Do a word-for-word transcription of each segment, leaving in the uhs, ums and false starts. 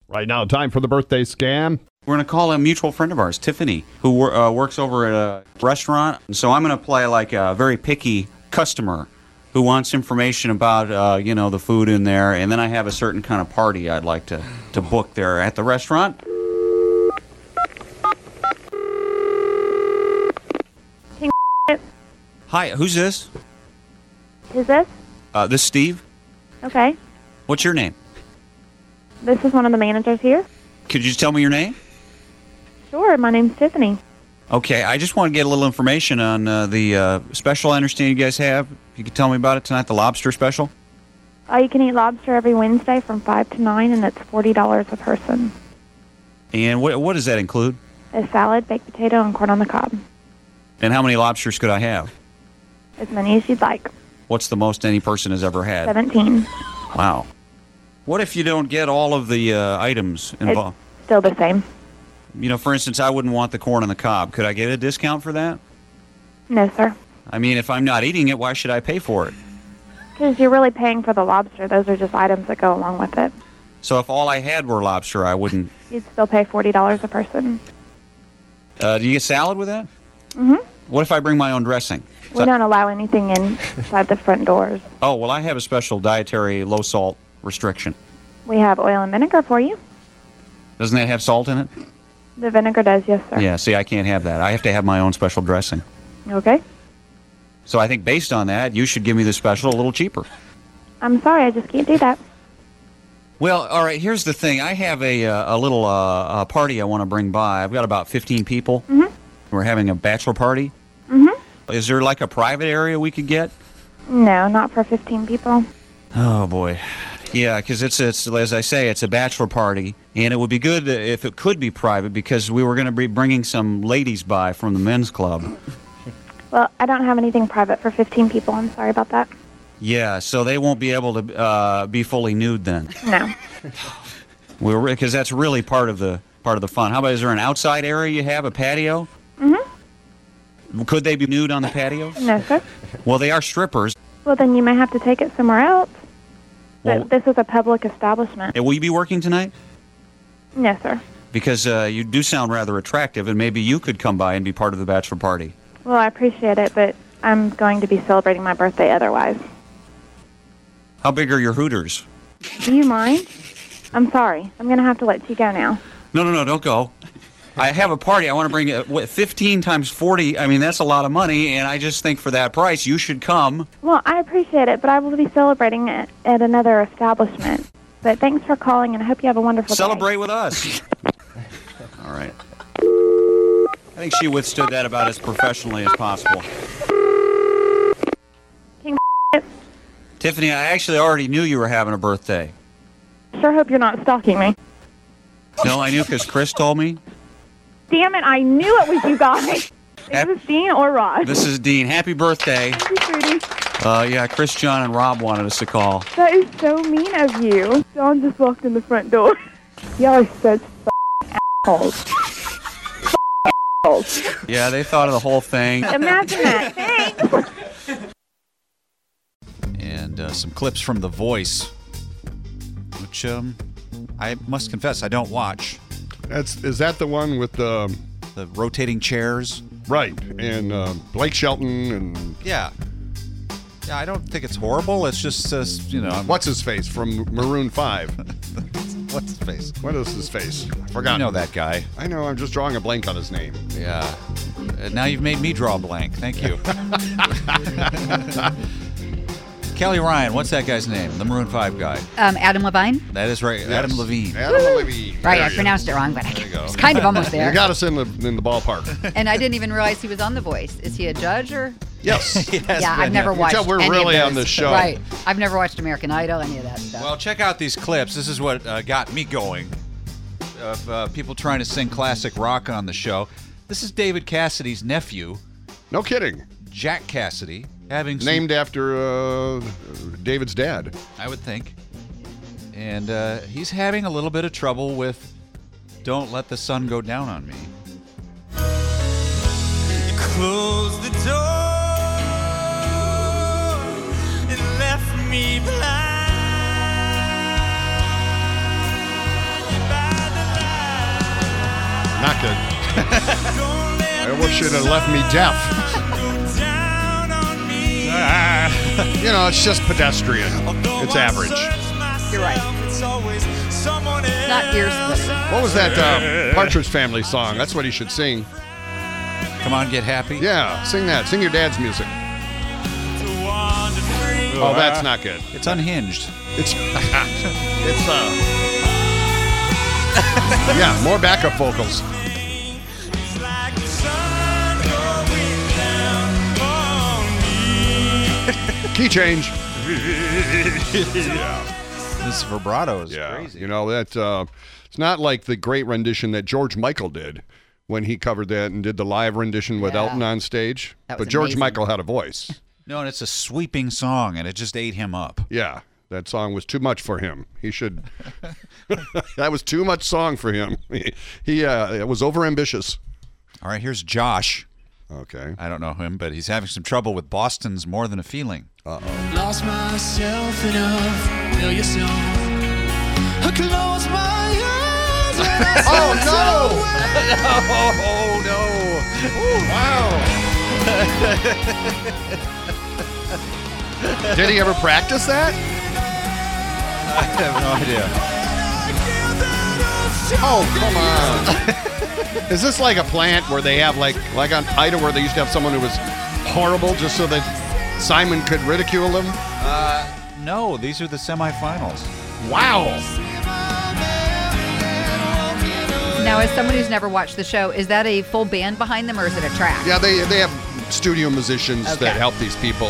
Right now, time for the birthday scam. We're going to call a mutual friend of ours, Tiffany, who uh, works over at a restaurant. So I'm going to play like a very picky customer who wants information about, uh, you know, the food in there. And then I have a certain kind of party I'd like to, to book there at the restaurant. Hi, who's this? Who's this? Uh, this is Steve. Okay. What's your name? This is one of the managers here. Could you just tell me your name? Sure, my name's Tiffany. Okay, I just want to get a little information on uh, the uh, special I understand you guys have. You could tell me about it tonight, the lobster special. Uh, you can eat lobster every Wednesday from five to nine, and it's forty dollars a person. And what, what does that include? A salad, baked potato, and corn on the cob. And how many lobsters could I have? As many as you'd like. What's the most any person has ever had? seventeen. Wow. What if you don't get all of the uh, items involved? It's still the same. You know, for instance, I wouldn't want the corn on the cob. Could I get a discount for that? No, sir. I mean, if I'm not eating it, why should I pay for it? Because you're really paying for the lobster. Those are just items that go along with it. So if all I had were lobster, I wouldn't... You'd still pay forty dollars a person. Uh, do you get salad with that? Mm-hmm. What if I bring my own dressing? We don't allow anything inside the front doors. Oh, well, I have a special dietary low-salt restriction. We have oil and vinegar for you. Doesn't that have salt in it? The vinegar does, yes, sir. Yeah, see, I can't have that. I have to have my own special dressing. Okay. So I think based on that, you should give me the special a little cheaper. I'm sorry, I just can't do that. Well, all right, here's the thing. I have a, uh, a little uh, a party I want to bring by. I've got about fifteen people. Mm-hmm. We're having a bachelor party. Mm-hmm. Is there like a private area we could get? No, not for fifteen people. Oh, boy. Yeah, because it's, it's, as I say, it's a bachelor party, and it would be good if it could be private because we were going to be bringing some ladies by from the men's club. Well, I don't have anything private for fifteen people. I'm sorry about that. Yeah, so they won't be able to uh, be fully nude then. No. We're because that's really part of the part of the fun. How about, is there an outside area you have, a patio? Mm-hmm. Could they be nude on the patio? No, sir. Well, they are strippers. Well, then you may have to take it somewhere else. Well, But this is a public establishment. will you be working tonight? No, sir. Because uh, you do sound rather attractive, and maybe you could come by and be part of the bachelor party. Well, I appreciate it, but I'm going to be celebrating my birthday otherwise. How big are your hooters? Do you mind? I'm sorry. I'm going to have to let you go now. No, no, no, don't go. I have a party. I want to bring it. What, fifteen times forty, I mean, that's a lot of money, and I just think for that price, you should come. Well, I appreciate it, but I will be celebrating it at another establishment. But thanks for calling, and I hope you have a wonderful Celebrate day. with us. All right. I think she withstood that about as professionally as possible. King Tiffany, I actually already knew you were having a birthday. Sure hope you're not stalking me. No, I knew because Chris told me. Damn it, I knew it was you guys. Is this Dean or Rod? This is Dean. Happy birthday. Thank you, sweetie. Uh, yeah, Chris, John, and Rob wanted us to call. That is so mean of you. John just walked in the front door. Y'all are such f***ing assholes. Assholes. Yeah, they thought of the whole thing. Imagine that. Thanks. And uh, some clips from The Voice, which um, I must confess I don't watch. That's is that the one with the The rotating chairs. right and uh, Blake Shelton and Yeah. Yeah, I don't think it's horrible. It's just, uh, you know. what's his face from Maroon Five? What's his face? What is his face? I forgot. You know that guy. I know. I'm just drawing a blank on his name. Yeah. Uh, now you've made me draw a blank. Thank you. Kelly Ryan, what's that guy's name? The Maroon five guy. Um, Adam Levine. That is right. Yes. Adam Levine. Adam Levine. Right, There I you pronounced it wrong, but I There you go. was kind of almost go. there. You got us in the in the ballpark. And I didn't even realize he was on The Voice. Is he a judge or? Yes. He has Yeah, been, I've never yeah. watched. tell we're any really of on those. this show. Right, I've never watched American Idol, any of that stuff. Well, check out these clips. This is what uh, got me going. Of uh, people trying to sing classic rock on the show. This is David Cassidy's nephew, No kidding. Jack Cassidy, having some, Named after uh, David's dad. I would think. And uh, he's having a little bit of trouble with Don't Let the Sun Go Down on Me. You closed the door and left me blind. Not good. I wish you'd have left me deaf. You know, it's just pedestrian. It's average. You're right. Not ear splitting. What was that uh, Partridge Family song? That's what he should sing. Come on, get happy. Yeah, sing that. Sing your dad's music. Oh, that's not good. It's unhinged. It's it's uh yeah, more backup vocals. Key change. Yeah. This vibrato is Yeah, crazy. you know that uh, it's not like the great rendition that George Michael did when he covered that and did the live rendition with Yeah. Elton on stage. That was But George amazing. Michael had a voice. No, and it's a sweeping song, and it just ate him up. Yeah, that song was too much for him. He should. That was too much song for him. He, he uh, it was overambitious. All right, here's Josh. Okay. I don't know him, but he's having some trouble with Boston's More Than a Feeling. Lost myself in a familiar song. I close my eyes. and I Oh slip no! Oh, no. Wow. Did he ever practice that? I have no idea. Oh, come on. Is this like a plant where they have like like on Ida where they used to have someone who was horrible just so that Simon could ridicule him? Uh, no, these are the semifinals. Wow. Now, as someone who's never watched the show, is that a full band behind them or is it a track? Yeah, they they have studio musicians Okay. that help these people.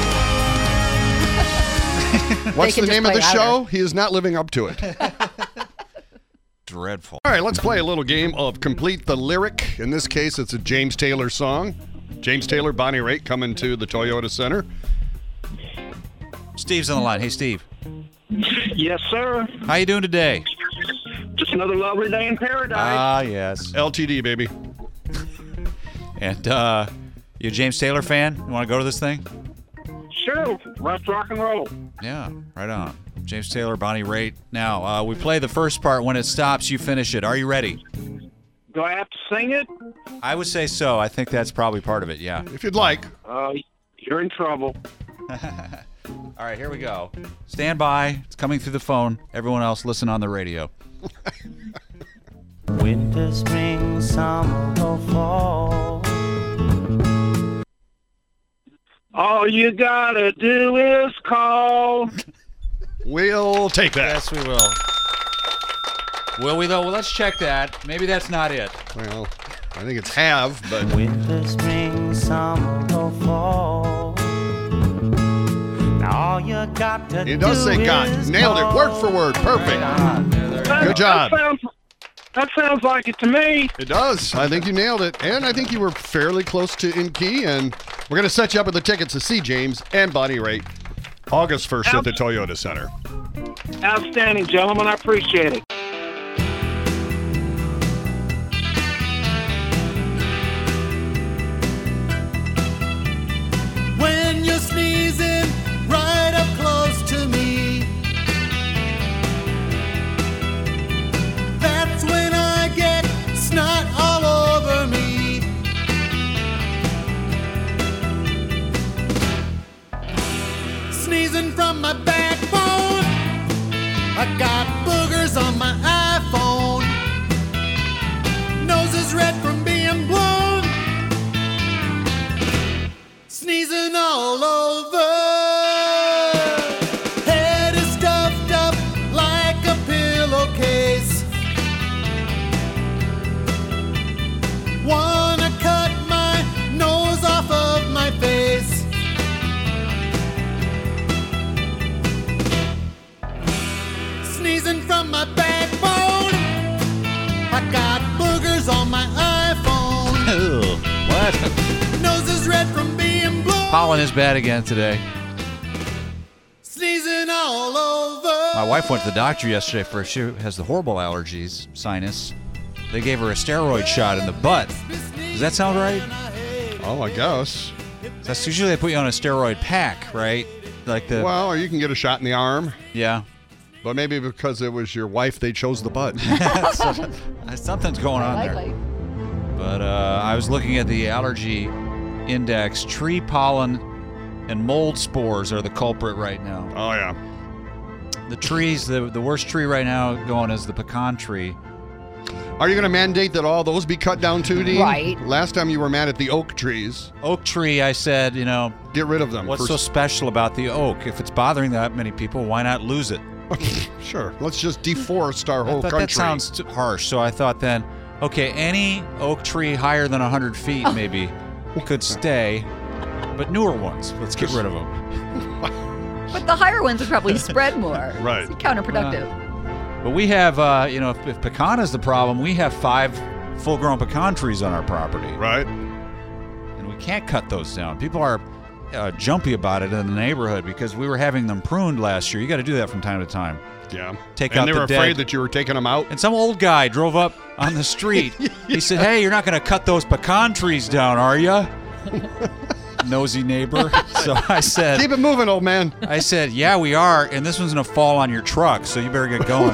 What's can the just name of play the louder. show? He is not living up to it. Dreadful. All right, let's play a little game of Complete the Lyric. In this case, it's a James Taylor song. James Taylor, Bonnie Raitt coming to the Toyota Center. Steve's on the line. Hey, Steve. Yes, sir. How you doing today? Just another lovely day in paradise. Ah, yes. L T D, baby. And uh, you a James Taylor fan? You want to go to this thing? sure. Let's rock and roll. Yeah, right on. James Taylor, Bonnie Raitt. Now, uh, we play the first part. When it stops, you finish it. Are you ready? Do I have to sing it? I would say so. I think that's probably part of it, yeah. If you'd like. Uh, you're in trouble. All right, here we go. Stand by. It's coming through the phone. Everyone else, listen on the radio. Winter, spring, summer, or fall. All you gotta do is call. We'll take that. Yes, we will. Will we, though? Well, let's check that. Maybe that's not it. Well, I think it's have, but Winter, spring, summer, or fall. Now all you got to do it does say got. is Nailed it, word call. for word. Perfect. That- Good job. That sounds, that sounds like it to me. It does. I think you nailed it. And I think you were fairly close to in key. And we're going to set you up with the tickets to see James and Bonnie Raitt August first at the Toyota Center. Outstanding, gentlemen. I appreciate it. When you're sneezing right up close to me, that's when I get snot all over me. Sneezing from my backbone, I got boogers on my iPhone. Nose is red from being blown. Sneezing all over. Head is stuffed up like a pillowcase. Wanna cut my nose off of my face. Sneezing from my backbone. I got boogers on my iPhone. What? Nose is red from being blown. Pollen is bad again today. Sneezing all over. My wife went to the doctor yesterday for she has the horrible allergies, sinus. They gave her a steroid shot in the butt. Does that sound right? Oh, I guess. That's usually they put you on a steroid pack, right? Like the Well, or you can get a shot in the arm. yeah. But maybe because it was your wife, they chose the bud. Something's going on there. Likely. But uh, I was looking at the allergy index. Tree pollen and mold spores are the culprit right now. Oh, yeah. The trees, the, the worst tree right now going is the pecan tree. Are you going to mandate that all those be cut down too, Dean? Right. Last time you were mad at the oak trees. Oak tree, I said, you know, Get rid of them. what's for- so special about the oak? If it's bothering that many people, why not lose it? Sure. Let's just deforest our whole But country. that sounds too harsh. So I thought then, okay, any oak tree higher than one hundred feet maybe could stay, but newer ones, let's get rid of them. But the higher ones would probably spread more. Right. It's counterproductive. But we have, uh, you know, if, if pecan is the problem, we have five full-grown pecan trees on our property. Right. And we can't cut those down. People are uh, jumpy about it in the neighborhood because we were having them pruned last year. You got to do that from time to time. Yeah. Take and out they the were dead. afraid that you were taking them out. And some old guy drove up on the street. He said, "Hey, you're not going to cut those pecan trees down, are you?" Nosy neighbor. So I said, Keep it moving, old man. I said, "Yeah, we are, and this one's going to fall on your truck, so you better get going."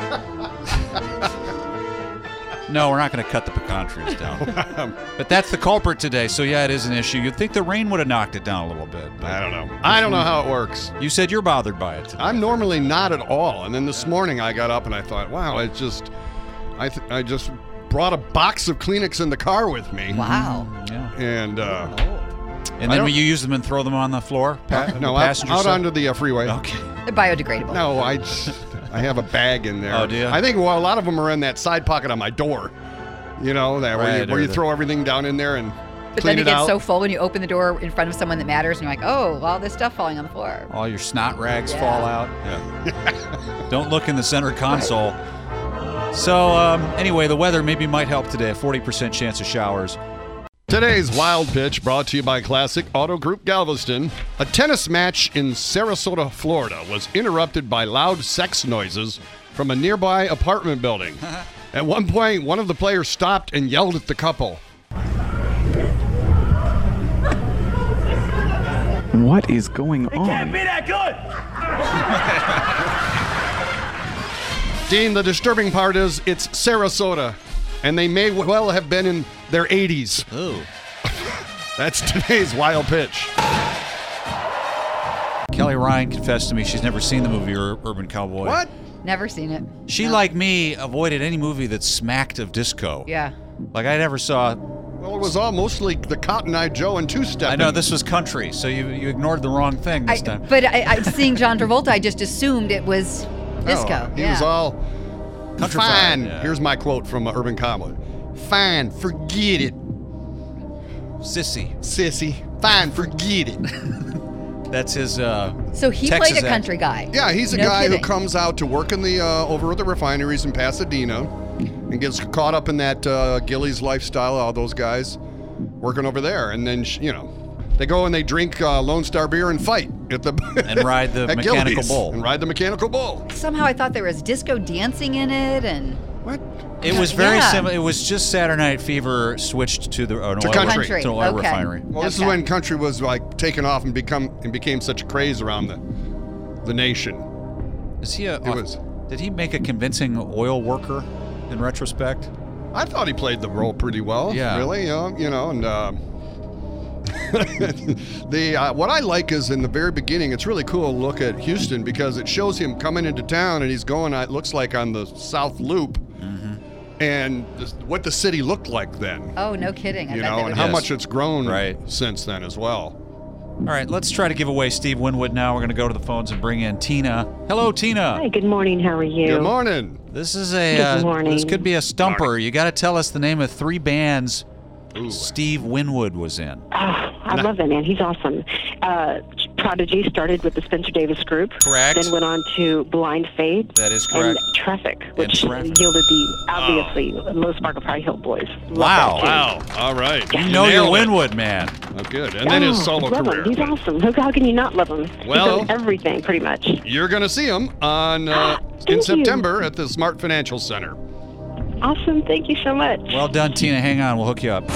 No, we're not going to cut the pecan trees down. But that's the culprit today, so yeah, it is an issue. You'd think the rain would have knocked it down a little bit. But I don't know. I don't know how it works. you said you're bothered by it today. I'm normally not at all. And then this morning I got up and I thought, wow, it just, I, th- I just brought a box of Kleenex in the car with me. Wow. Yeah. And, uh, And I then don't- will you use them and throw them on the floor? Pa- no, the out, passenger out side? onto the uh, freeway. Okay. They're biodegradable. No, I, just- I have a bag in there. Oh, do you? I think well, a lot of them are in that side pocket on my door. You know, that where Right, you, where or you the- throw everything down in there and But clean then it it gets out. so full when you open the door in front of someone that matters, and you're like, oh, all this stuff falling on the floor. All your snot rags Yeah. fall out. Yeah. Don't look in the center console. So, um, anyway, the weather maybe might help today. A forty percent chance of showers. Today's Wild Pitch brought to you by Classic Auto Group Galveston. A tennis match in Sarasota, Florida was interrupted by loud sex noises from a nearby apartment building. At one point, one of the players stopped and yelled at the couple. What is going on? Dean, the disturbing part is it's Sarasota, and they may well have been in their eighties. Ooh. That's today's Wild Pitch. Kelly Ryan confessed to me she's never seen the movie Ur- Urban Cowboy. What? Never seen it. She, No. like me, avoided any movie that smacked of disco. Yeah. Like, I never saw... Well, it was all mostly the Cotton Eye Joe and Two Step. I know, this was country, so you you ignored the wrong thing this I, time. but I, I, seeing John Travolta, I just assumed it was disco. He yeah. was all Countrified, fine. yeah. Here's my quote from uh, Urban Cowboy. Fine, forget it, Sissy. sissy. Fine, forget it. That's his... Uh, So he Texas played a accent. country guy. Yeah, he's a No guy kidding. who comes out to work in the uh, over at the refineries in Pasadena and gets caught up in that uh, Gillies lifestyle. All those guys working over there, and then sh- you know they go and they drink uh, Lone Star beer and fight at the And ride the at mechanical Gillies. bull. and ride the mechanical bull. Somehow I thought there was disco dancing in it, and What? It was very Yeah. similar. It was just Saturday Night Fever switched to the an To oil, country. Country, to an oil okay. refinery. Well, this Okay. is when country was like taken off and become and became such a craze around the the nation. Is he a? It was- Did he make a convincing oil worker in retrospect? I thought he played the role pretty well. Yeah. Really, uh, you know, and uh, the uh, what I like is in the very beginning, it's really cool to look at Houston because it shows him coming into town and he's going. It looks like on the South Loop, and this, what the city looked like then. oh, no kidding. I You bet know, they and would how Yes. much it's grown Right. since then as well. All right, let's try to give away Steve Winwood now. We're going to go to the phones and bring in Tina. Hello, Tina. Hi, good morning. How are you? Good morning. This is a. Good Uh, morning. this could be a stumper. You got to tell us the name of three bands Ooh. Steve Winwood was in. Oh, I love that man. He's awesome. Uh, Prodigy started with the Spencer Davis Group. Correct. Then went on to Blind Faith. That is correct. And Traffic, which Traffic. yielded the, obviously, Low Sparkle Party Hill Boys. Love Wow. that too. Wow. All right. You know your Nailed it. Winwood, man. Oh, good. And then his Oh, solo love career. Him. He's awesome. How, how can you not love him? Well- He's done everything, pretty much. You're going to see him on uh, Thank in you. September at the Smart Financial Center. Awesome. Thank you so much. Well done, Tina. Hang on. We'll hook you up.